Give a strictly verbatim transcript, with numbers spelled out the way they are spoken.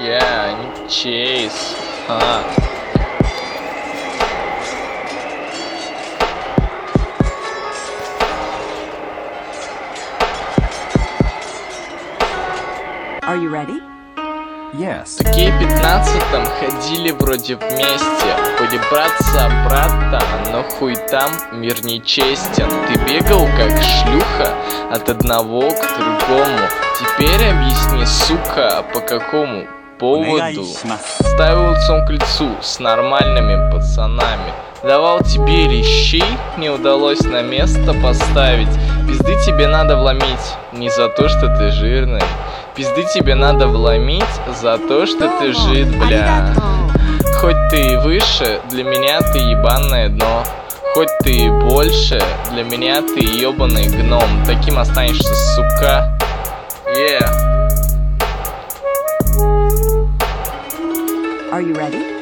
Yeah, не Chase. А. Are you ready? Yes. В two кей пятнадцатом ходили вроде вместе. Были братца-брата, но хуй там, мир нечестен. Ты бегал как шлюха от одного к другому. Теперь объясни, сука, по какому поводу? Ставил лицом к лицу с нормальными пацанами. Давал тебе лещи, не удалось на место поставить. Пизды тебе надо вломить, не за то, что ты жирный. Пизды тебе надо вломить за то, что ты жид, бля. Хоть ты и выше, для меня ты ебаное дно. Хоть ты и больше, для меня ты ебаный гном. Таким останешься, сука. Yeah. Are you ready?